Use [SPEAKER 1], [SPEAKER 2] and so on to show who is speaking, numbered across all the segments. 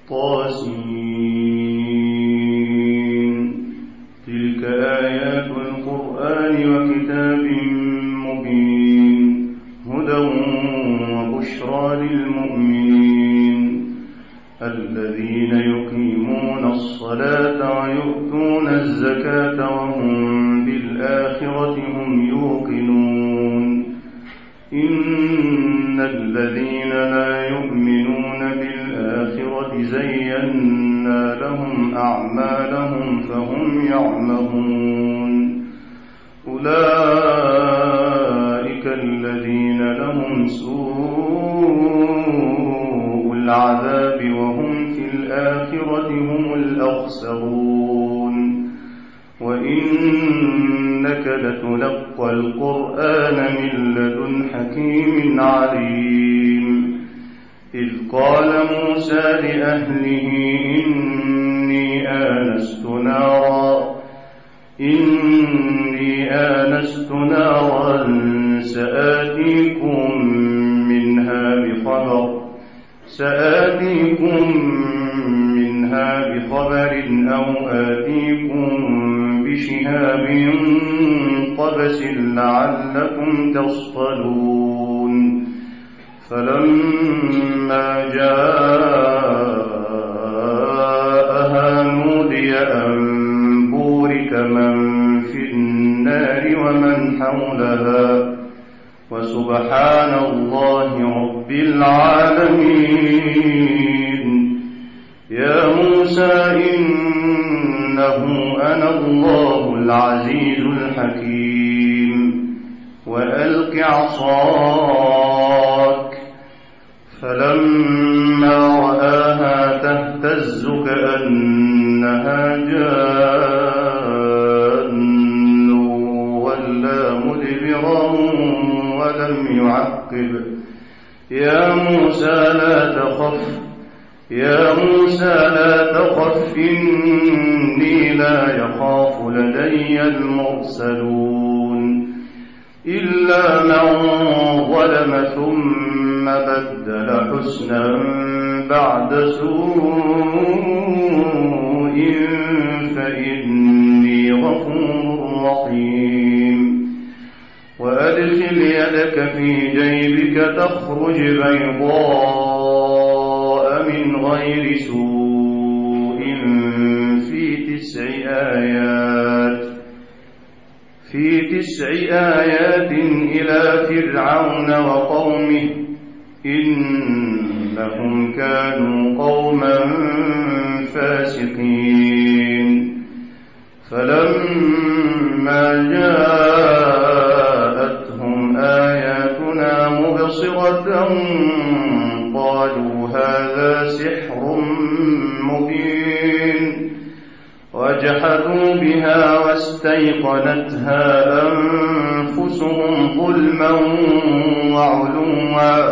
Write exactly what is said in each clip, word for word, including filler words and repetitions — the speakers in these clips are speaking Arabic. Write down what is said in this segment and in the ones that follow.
[SPEAKER 1] طاسين. تلك آيات القرآن وكتاب مبين هدى وبشرى للمؤمنين الذين يقيمون الصلاة ويؤتون الزكاة وهم بالآخرة هم يوقنون. إن الذين لا يؤمنون بالآخرة زينا لهم أعمالهم فهم يعمهون. أولئك الذين لهم سوء العذاب وهم في الآخرة هم الأخسرون. وإنك لتلقى القرآن من لدن حكيم عليم. إذ قال موسى لأهله إني آنست نارا إني آنست نارا سآتيكم منها بخبر سآتيكم منها بخبر أو آتيكم بشهاب قبس لعلكم تصطلون. فلما جاءها نودي أن بورك من في النار ومن حولها وسبحان الله رب العالمين. يا موسى إنه أنا الله العزيز الحكيم. وألق عصاك فلما رآها تهتز كأنها جان ولا مدبرا ولم يعقب. يا موسى لا تخف يا موسى لا تخف إني لا يخاف لدي المرسلون. إلا من ظلم ثم بدل حسنا بعد سوء فإني غفور رحيم. وأدخل يدك في جيبك تخرج بيضاء من غير سوء في تسع آيات في تسع آيات إلى فرعون وقومه إنهم كانوا قوما فاسقين. فلما جاءتهم آياتنا مبصرة قالوا هذا سحر مبين. وجحدوا بها واستيقنتها أنفسهم ظلما وعلوا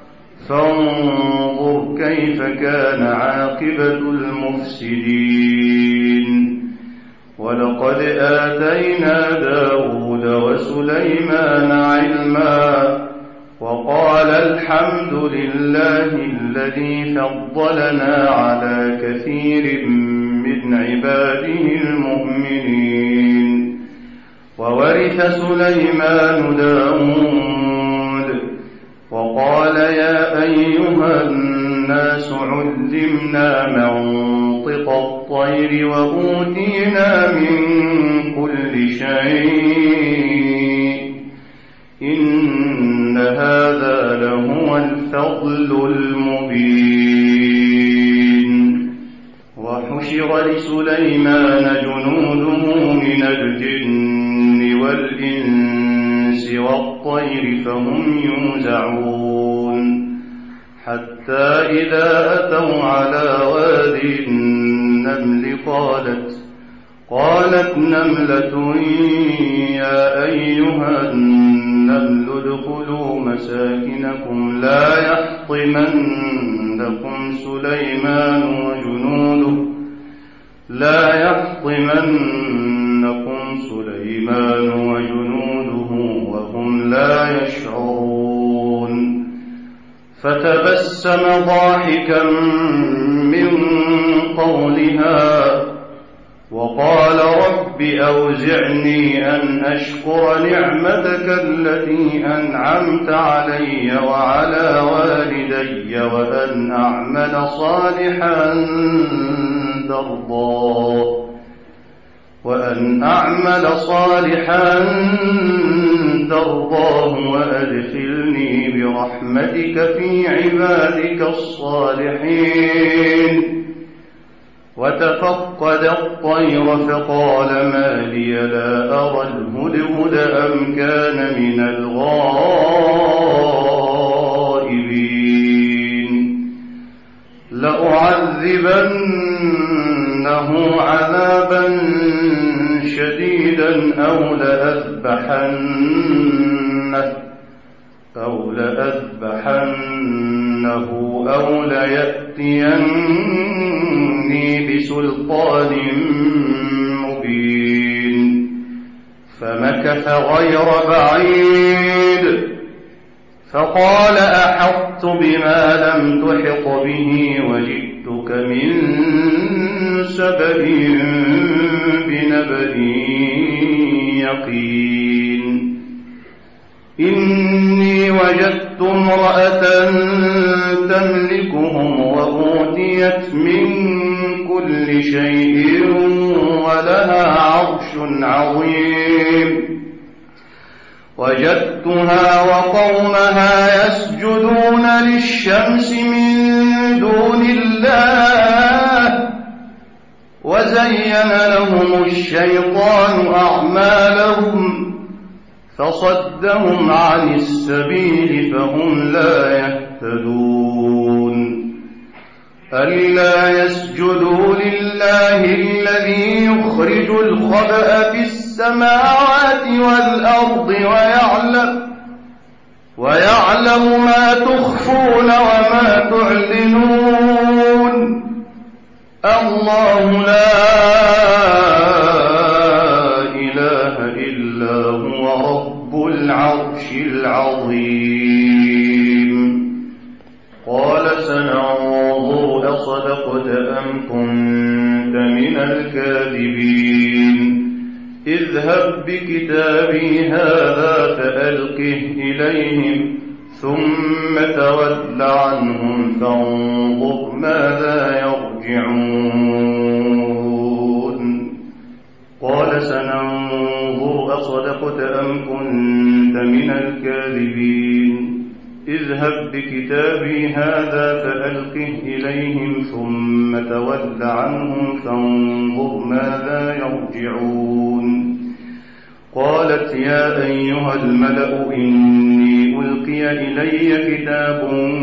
[SPEAKER 1] فانظر كيف كان عاقبة المفسدين. ولقد آتينا داود وسليمان علما وقال الحمد لله الذي فضلنا على كثير من عباده المؤمنين. وورث سليمان داود وقال يا أيها الناس علمنا منطق الطير وأوتينا من كل شيء إن هذا لهو الفضل المبين. وحشر لسليمان جنوده من الجن والإنس والطير فهم يوزعون حتى إذا أتوا على وادي النمل قالت قالت نملة يا أيها النمل ادخلوا مساكنكم لا يحطمنكم سليمان وجنوده لا يحطمنكم سليمان وجنوده وهم لا يشعرون. فتبسم ضاحكا من قولها وقال رب أوزعني أن أشكر نعمتك التي أنعمت علي وعلى والدي وأن أعمل صالحا ترضاه وأن أعمل صالحا ترضاه وأدخلني برحمتك في عبادك الصالحين. وتفقد الطير فقال ما لي لا أرى الهدهد أم كان من الغائبين لأعذبنه عذابا شديدا أو لأذبحنه أو لأذبحنه أو ليأتيني بسلطان مبين. فمكث غير بعيد فقال أحطت بما لم تحط به وجئتك من سبأ بنبأ يقين. إني وجدت امرأة تملكهم وأوتيت من كل شيء ولها عرش عظيم. وجدتها وقومها يسجدون للشمس من دون الله وزين لهم الشيطان أعمالهم فصدهم عن السبيل فهم لا يهتدون. ألا يسجدوا لله الذي يخرج الخبأ في السماوات والأرض ويعلم ويعلم ما تخفون وما تعلنون. الله لا إله إلا هو رب العرش العظيم. قال سننظر أصدقت أم كنت من الكاذبين. اذهب بكتابي هذا فألقه إليهم ثم تول عنهم فانظر ماذا يرجعون. قال سننظر أصدقت أم كنت من الكاذبين. اذهب بكتابي هذا فألقه إليهم ثم تول عنهم فانظر ماذا يرجعون. قالت يا أيها الملأ إني ألقي إلي كتاب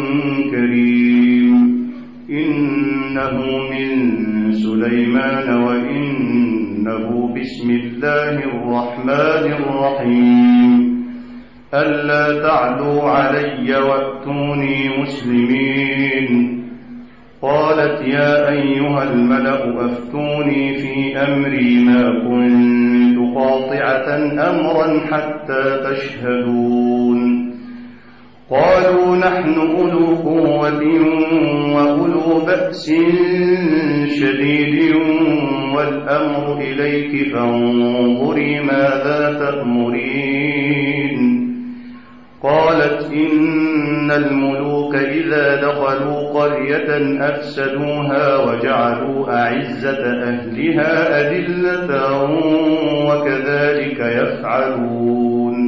[SPEAKER 1] كريم إنه من سليمان وإنه بسم الله الرحمن الرحيم ألا تعلوا علي وأتوني مسلمين. قالت يا أيها الملأ أفتوني في أمري ما كنت قاطعة أمرا حتى تشهدون. قالوا نحن أولو قوة وأولو بأس شديد والأمر إليك فانظري ماذا تأمرين. قالت إن الملوك إذا دخلوا قرية أفسدوها وجعلوا أعزة أهلها أذلة وكذلك يفعلون.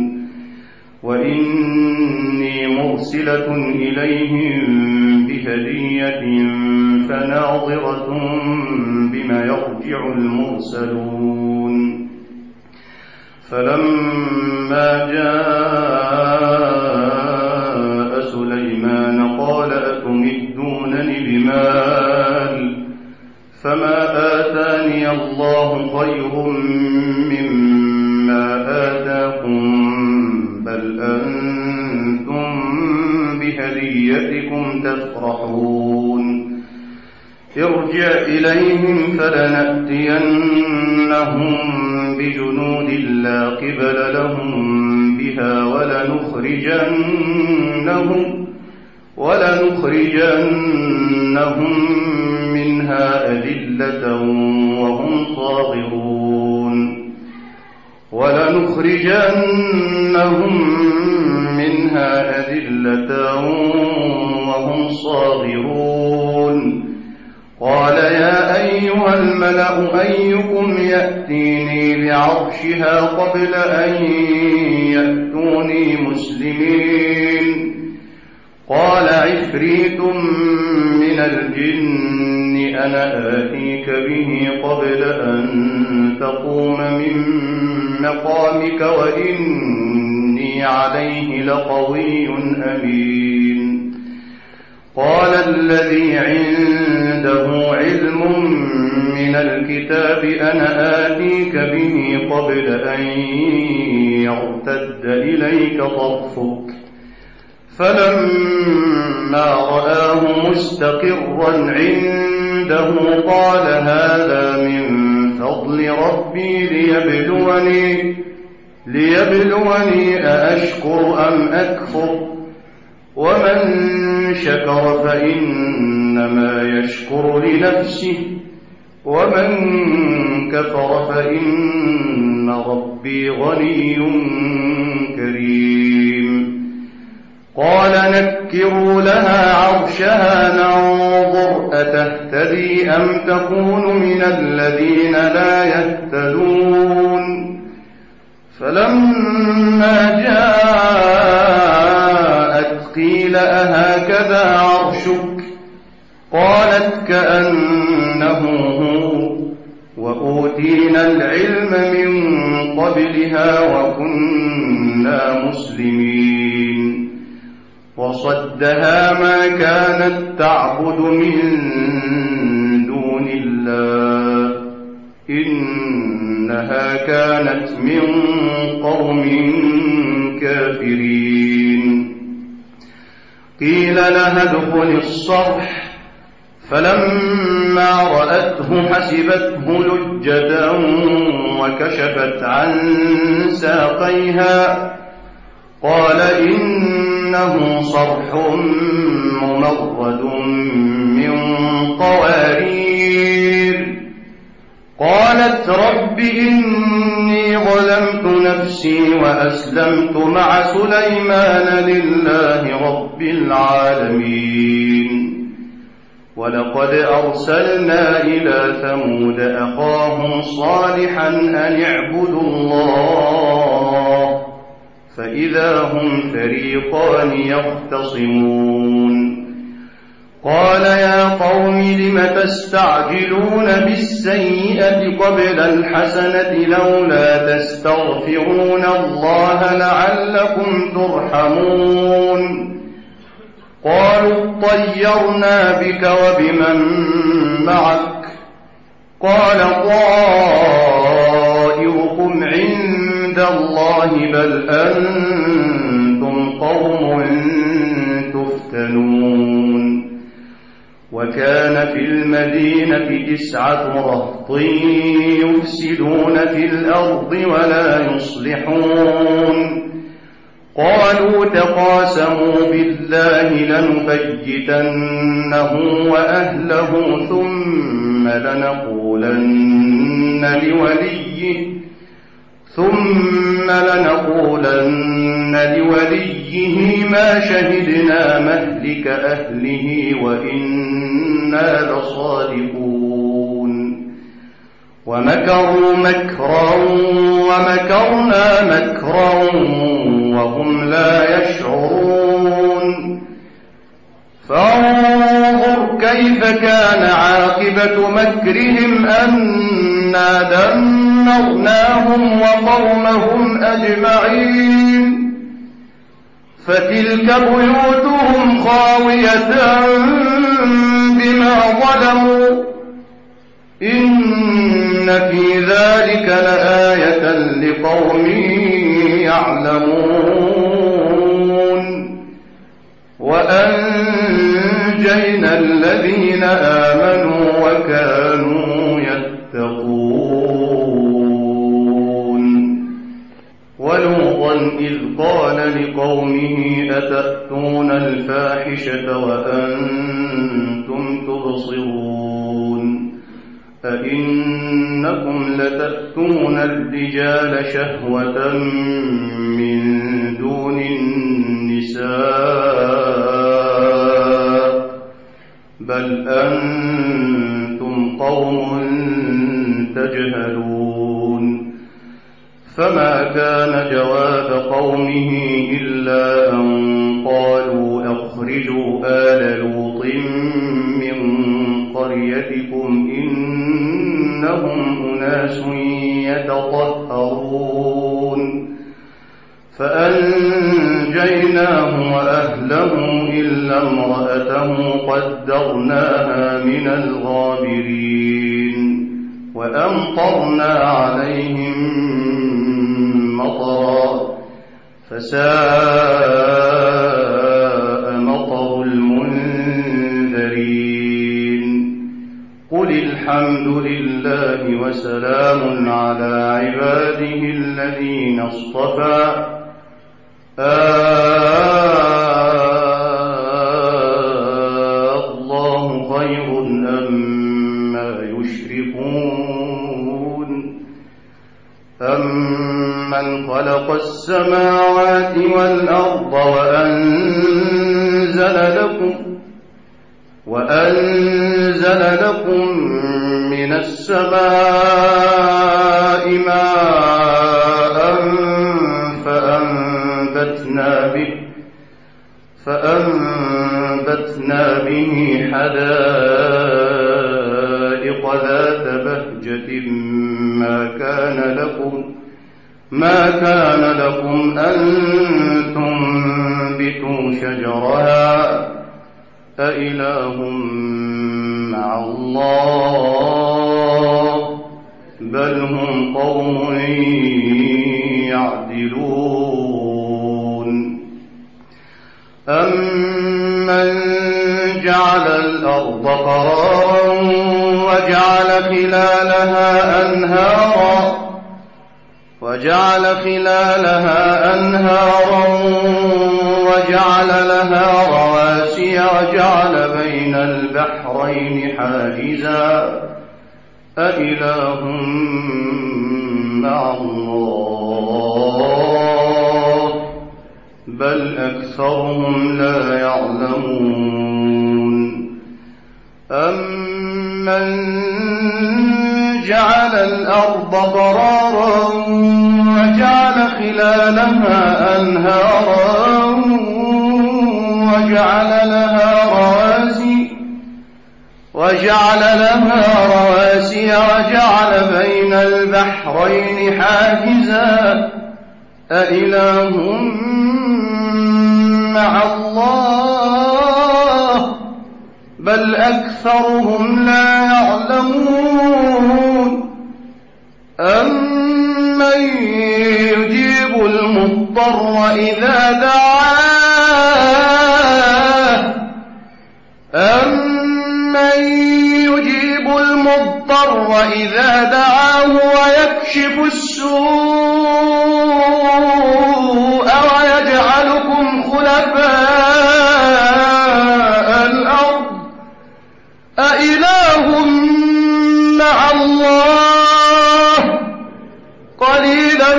[SPEAKER 1] وإني مرسلة إليهم بهدية فناظرة بما يرجع المرسلون. فلما جاء سليمان قال أتمدونني بمال فما آتاني الله خير مما آتاكم بل أنتم بهديتكم تفرحون. ارجع إليهم فلنأتينهم بجنود لا قبل لهم بها ولنخرجنهم ولنخرجنهم منها أذلة أذلة وهم صاغرون ولنخرجنهم منها أذلة وهم صاغرون قال يا أيها الملأ أيكم يأتيني بعرشها قبل أن يأتوني مسلمين قال عفريت من الجن أنا آتيك به قبل أن تقوم من مقامك وإني عليه لقوي أمين قال الذي عنده علم من الكتاب أنا آتيك به قبل أن يرتد إليك طرفك فلما رآه مستقرا عنده قال هذا من فضل ربي ليبلوني, ليبلوني أأشكر أم أكفر ومن شكر فإنما يشكر لنفسه ومن كفر فإن ربي غني كريم قال نكروا لها عرشها ننظر أتهتدي أم تكون من الذين لا يهتدون فلما جاءت قيل أهكذا عرشك قالت كأنه هو وأوتينا العلم من قبلها وكنا مسلمين وصدها ما كانت تعبد من دون الله إنها كانت من قوم كافرين قيل لها ادخل الصرح فلما رأته حسبته لجة وكشفت عن ساقيها قال إنه صرح ممرد من قوارير قالت رب إني ظلمت نفسي وأسلمت مع سليمان لله رب العالمين ولقد أرسلنا إلى ثمود أخاهم صالحا أن اعبدوا الله فإذا هم فريقان يختصمون قال يا قوم لم تستعجلون بالسيئة قبل الحسنة لولا تستغفرون الله لعلكم ترحمون قالوا اطيرنا بك وبمن معك قال طائركم عند الله بل أنتم قوم تفتنون وكان في المدينة تسعة رهط يفسدون في الأرض ولا يصلحون قالوا تقاسموا بالله لنبيتنه وأهله ثم لنقولن لوليه ثم لنقولن لوليه ما شهدنا مهلك أهله وإنا لصادقون ومكروا مكرا ومكرنا مكرا وهم لا يشعرون فانظر كيف كان عاقبة مكرهم أنا دمرناهم وقومهم أجمعين فتلك بيوتهم خاوية بما ظلموا إن في ذلك لآية لقوم يعلمون وأنجينا الذين آمنوا وكانوا يتقون ولوطا إذ قال لقومه أتأتون الفاحشة وأنتم تبصرون أئنكم لتأتون الرجال شهوة من دون النساء بل أنتم قوم تجهلون فما كان جواب قومه إلا أن قالوا أخرجوا آل لوط من قريتكم إنهم أناس يتطهرون فأنجيناه وأهله إلا امرأته قدرناها من الغابرين وأمطرنا عليهم مطرا فساء مطر المنذرين قل الحمد لله وسلام على عباده الذين اصطفى الله خير أما يشركون أمن خلق السماوات والأرض وأنزل لكم وأنزل لكم من السماء ماء فأنبتنا به فأنبتنا به حدائق ذات بهجة ما كان لكم ما كان لكم أن تنبتوا شجرها أإله مع الله بل هم قوم يعدلون أمن جعل الأرض قرارا وجعل خلالها أنهارا وجعل خلالها أنهارا وجعل لها رواسي وجعل بين البحرين حاجزا أإله مع الله بل أكثرهم لا يعلمون أمن جعل الأرض قرارا وجعل خلالها أنهارا وجعل لها رواسي وجعل لها رواسي وجعل بين البحرين حاجزا أإله مع الله بل أكثرهم لا يعلمون أمن يجيب المضطر إذا دعاه أمن يجيب المضطر إذا دعاه ويكشف السوء ويجعلكم خلفاء الأرض أإله مع الله قليلا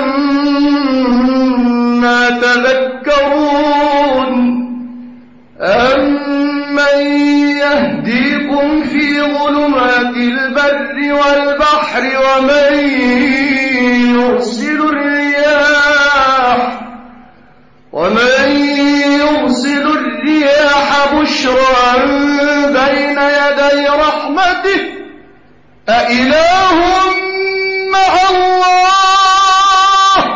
[SPEAKER 1] ما تذكرون أمن يهديكم في ظلمات البر والبحر ومن يرسل الرياح ومن يرسل الرياح بشرا بين يدي رحمته أإله مع الله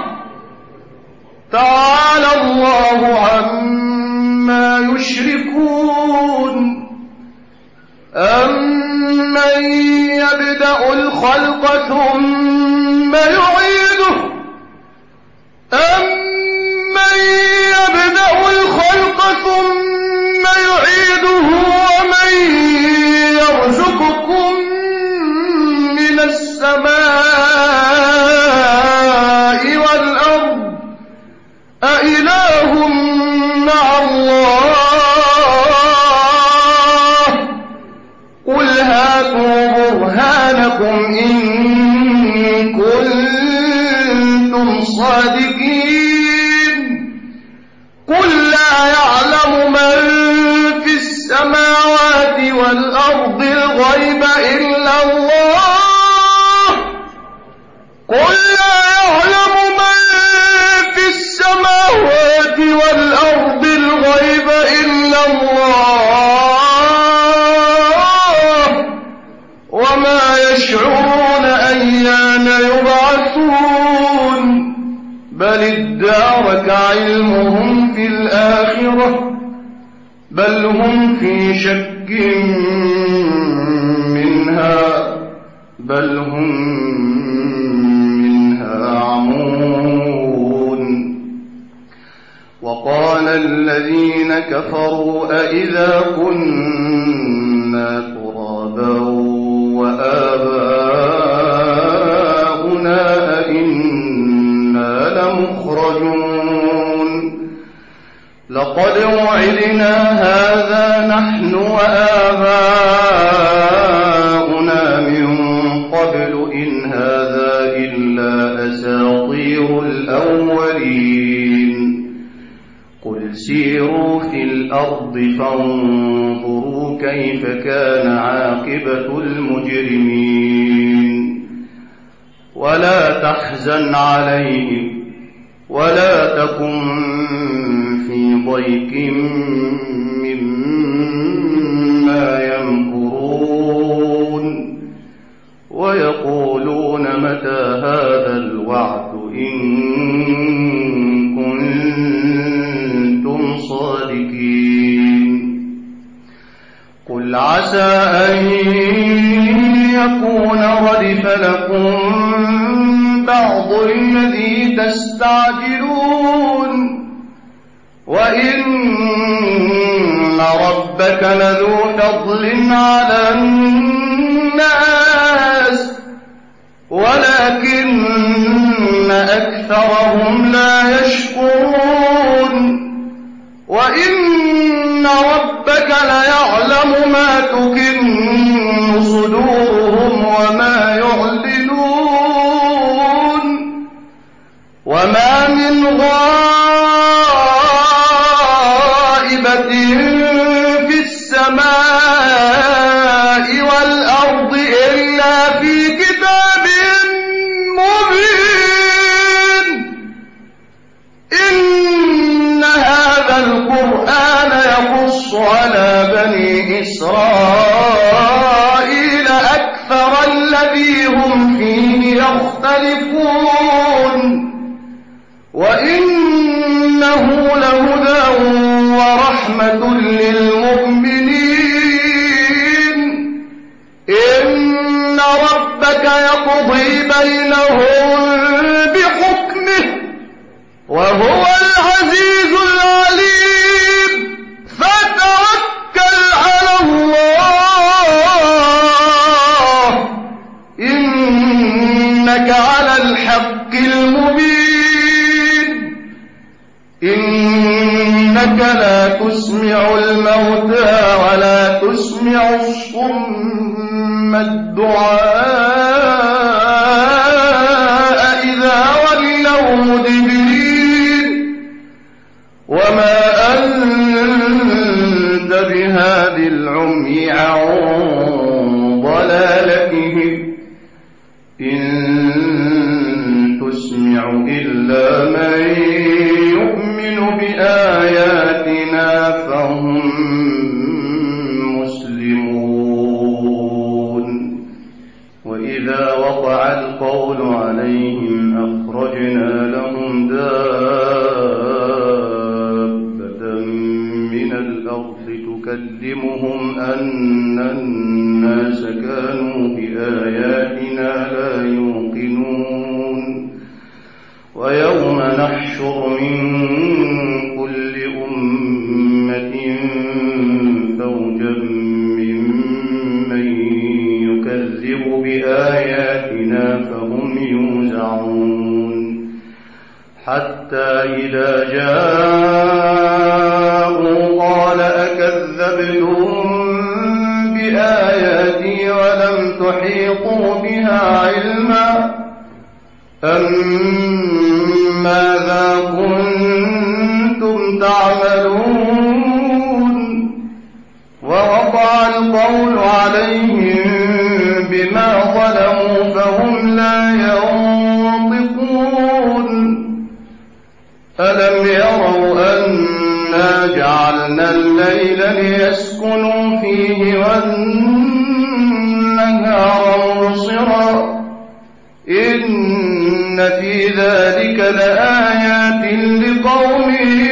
[SPEAKER 1] تعالى الله عما يشركون أمن يبدأ الخلق ثم يعيده أمن يبدأ الخلق ثم يعيده ومن يرزقكم من السماء والأرض أإله مع الله قل هاتوا برهانكم صادقين قل لا يعلم من في السماوات والأرض الغيب إلا الله قل لا يعلم من في السماوات والأرض الغيب إلا الله وما يشعرون أيان يبعثون بل ادارك علمهم في الآخرة بل هم في شك منها بل هم منها عمون وقال الذين كفروا أئذا كنا ترابا وآباؤنا أئنا لمخرجون لقد وعدنا هذا نحن وآباؤنا من قبل إن هذا إلا أساطير الأولين قل سيروا في الأرض فانظروا كيف كان عاقبة المجرمين ولا تحزن عليهم ولا تكن في ضيق مما يمكرون ويقولون متى هذا الوعد إن كنتم صادقين قل عسى أن يكون ردف لكم بعض الذي تستعجلون وإن ربك لذو فضل على الناس ولكن أكثرهم لا يشكرون وإن ربك ليعلم ما تكن صدورهم وما يعلنون وما من غائبة في السماء والأرض إلا في كتاب مبين إن هذا القرآن يقص على بني إسرائيل أكثر الذي هم فيه يختلفون وإنه لهدى ورحمة للمؤمنين إن ربك يقضي بينهم بحكمه وهو العزيز العليم فتوكل على الله إنك على الحق المبين إنك لا تسمع الموتى ولا تسمع الصم الدعاء إذا ولوا مدبرين وما أنت بهاد العمي عن ضلالتهم إن تسمع إلا من يؤمن بآياتنا فهم مسلمون وإذا وقع القول عليهم أخرجنا لهم دابة من الأرض تكلمهم أن الناس كانوا بآياتنا لا يوقنون ويوم نحشر من كل أمة فوجا ممن يكذب بآياتنا فهم يوزعون حتى إذا جاءوا قال أكذبتم بآياتي ولم تحيطوا بها علما أم ماذا كنتم تعملون ووقع القول عليهم بما ظلموا فهم لا ينطقون ألم يروا أنا جعلنا الليل ليسكنوا فيه والنهار مبصرا إن في ذلك لآيات لقوم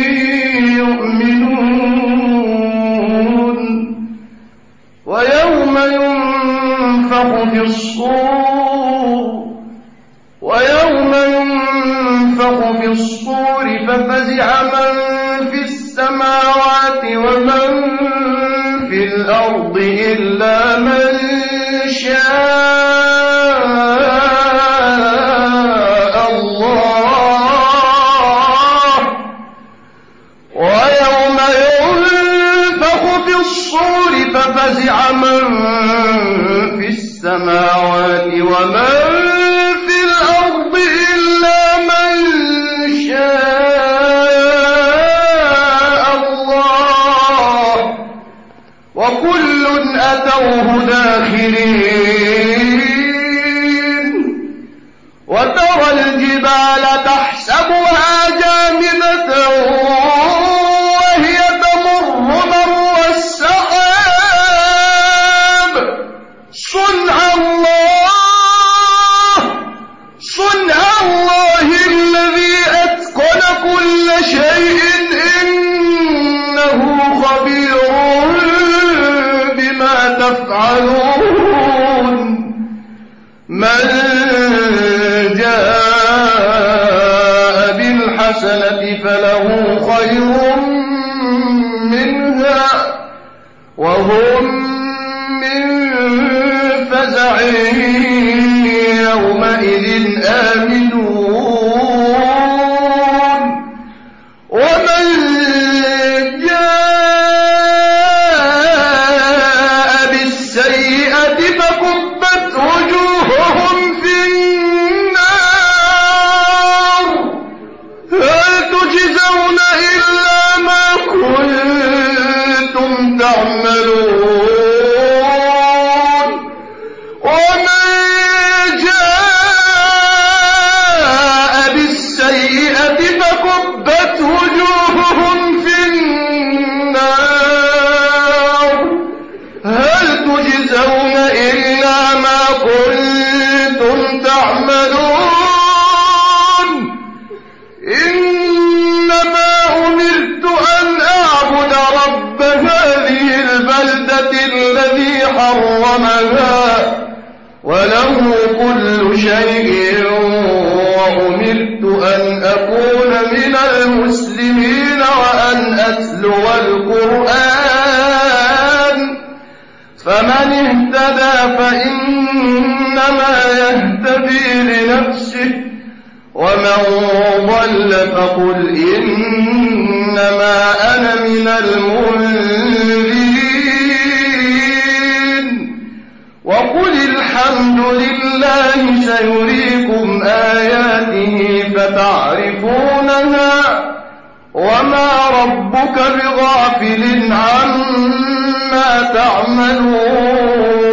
[SPEAKER 1] يؤمنون ويوم ينفخ في الصور ويوم ينفخ في الصور ففزع من في السماوات ومن في الأرض إلا من شاء الله ويوم ينفخ في الصور ففزع من في السماوات ومن في الأرض إلا من شاء الله وكل أتوه داخرين وترى الجبال تحسبها جامدة وهي تمر مر السحاب صنع الله صنع الله الذي أتقن كل شيء إنه خبير بما تفعلون من جاء بالحسنة فله خير منها وهم من فزع يومئذ آمنون ومن جاء بالسيئة فكبت وجوههم في النار هل تجزون إلا ما كنتم تعملون ومن جاء بالسيئة فكبت وجوههم في النار هل تجزون إلا ما كنتم تعملون إنما أمرت أن أعبد رب هذه البلدة الذي حرمها وله كل شيء وأمرت أن أكون من المسلمين وأن أتلو القرآن فمن اهتدى فإنما يهتدي لنفسه ومن ضل فقل إنما أنا من المنذرين وقل الحمد لله سيريكم آياته فتعرفونها وما ربك بغافل عما تعملون